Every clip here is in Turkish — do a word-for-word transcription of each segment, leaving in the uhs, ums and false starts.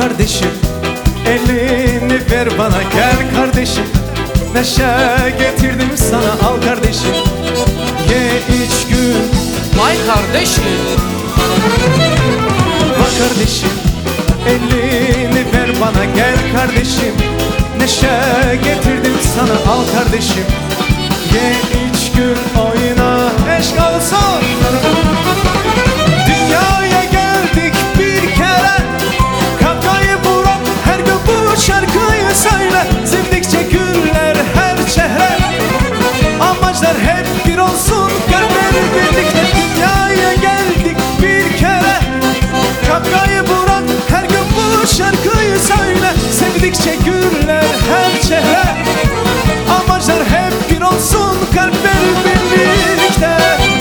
kardeşim, elini ver bana, gel kardeşim. Neşe getirdim sana, al kardeşim. Ye iç gül. Vay kardeşim. Bak kardeşim, elini ver bana, gel kardeşim. Neşe getirdim sana, al kardeşim. Ye iç gül, oyna, eşk olsun. Dünyaya geldik bir kere, kafayı vuran her gün bu şarkıyı söyle. Sevdikçe güller her çehre, amaçlar hep bir olsun, kalpler birlikte. Dünyaya geldik bir kere, kafayı vuran her gün bu şarkıyı söyle. Sevdikçe güller her çehre, amaçlar hep bir olsun, kalpler birlikte.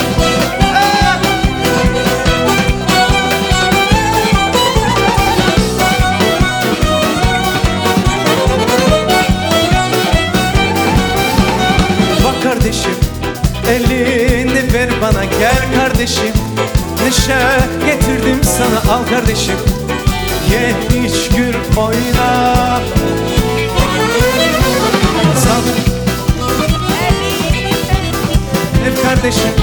Bak kardeşim, elini ver bana, gel kardeşim. Neşe getirdim sana, al kardeşim. Ye iç gül, oyna. Sal. Ev kardeşim.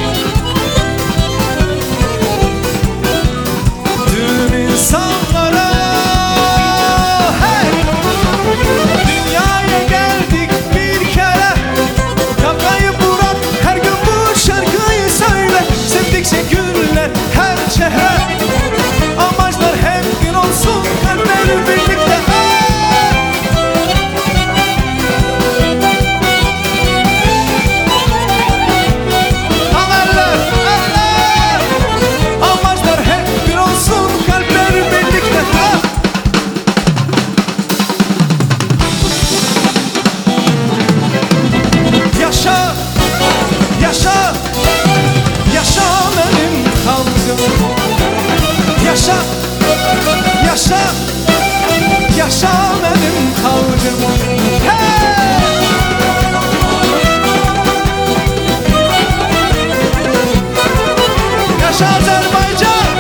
Tüm insanlara, hey! Dünyaya geldik bir kere, kafayı vuran her gün bu şarkıyı söyle. Sevdikçe güller her çehre, amaçlar hep bir olsun, kalpler birlikte. Amerler, eller, amaçlar hep bir olsun, kalpler birlikte. Yaşa, yaşa, yaşa benim halkım. Yaşa, yaşa, yaşa benim halkım. Hey! Yaşa Azerbaycan.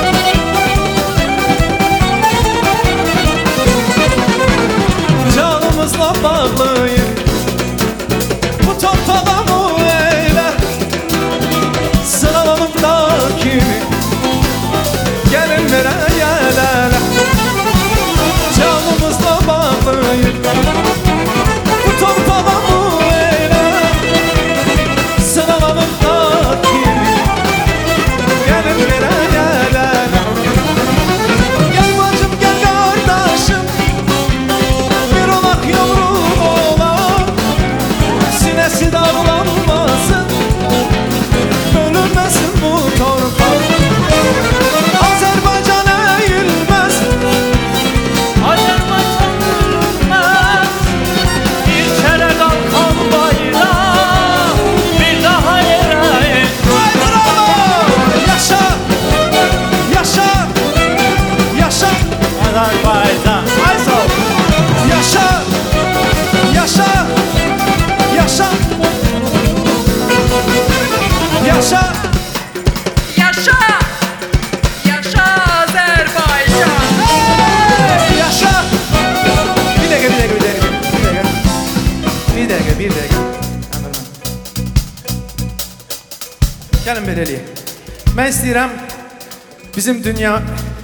Canımızla bağlıyım bu toprağa mı eyle. Sıralım da kimi, gelin vere gelene. Canımızla bağlıyım bu toprağa mı eyle. Sıralım da kimi, gelin vere gelene. Gel bacım, gel kardeşim, bir olak yavrum oğlan. Sinesi dağlanmasın, bölünmesin bu torpak. Azerbaycan eğilmez, Azerbaycan ölmez. Bir kere kalkan bayrağı bir daha yere eğilmez. ay bravo! Yaşa, yaşa, yaşa Azerbaycan. ay sağ ol. Yaşa, yaşa, yaşa, yaşa. Yaşa! Yaşa Azerbaycan! Hey, yaşa. Bir dakika, bir dakika, bir dakika, bir dakika, bir dakika, bir dakika. Anladım. Gelin belediye. Ben istəyirəm bizim dünya,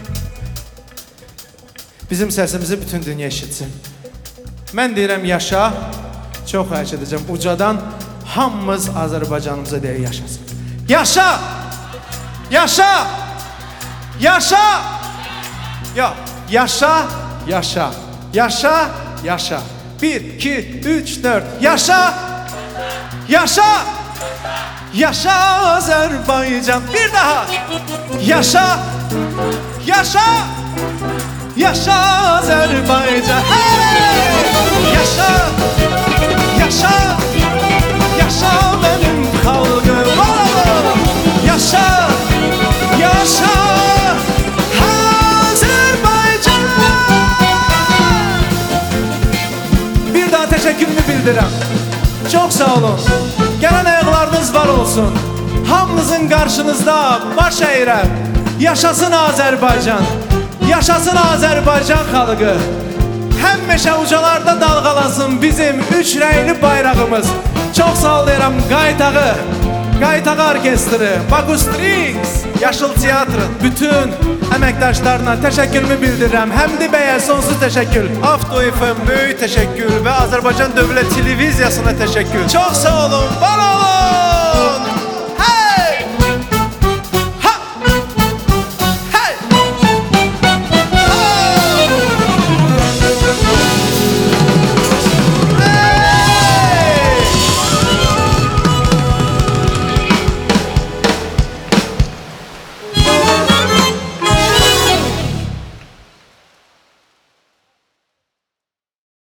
bizim səsimizi bütün dünya eşitsin. Mən deyirəm yaşa, çox xahiş edəcəm ucadan hamımız Azərbaycanımıza deyə yaşasın. Yaşa! Yaşa! Yaşa! Yok, yaşa, yaşa, yaşa, yaşa. Bir, iki, üç, dört. Yaşa! Yaşa! Yaşa Azerbaycan. Bir daha. Yaşa! Yaşa! Yaşa Azerbaycan. Hey! Yaşa! Yaşa! Yaşa benim halkım. Oh! Yaşa! Yaşa! Azerbaycan! Bir daha teşekkürümü bildirəm. Çok sağ olun. Gelen ayaklarınız var olsun. Hamınızın karşınızda baş eğirəm. Yaşasın Azerbaycan. Yaşasın Azərbaycan xalqı. Həmişə ucalarda dalğalansın bizim üç rəngli bayrağımız. Çox sağ ol deyirəm Qaytağı, Qaytağı orkestri, Baku Strings, Yaşıl Teatrın bütün əməkdaşlarına təşəkkürümü bildirirəm. Həmdi bəyə sonsuz təşəkkür. Avto F M böyük təşəkkür və Azərbaycan Dövlət Televiziyasına təşəkkür. Çox sağ olun, var olun.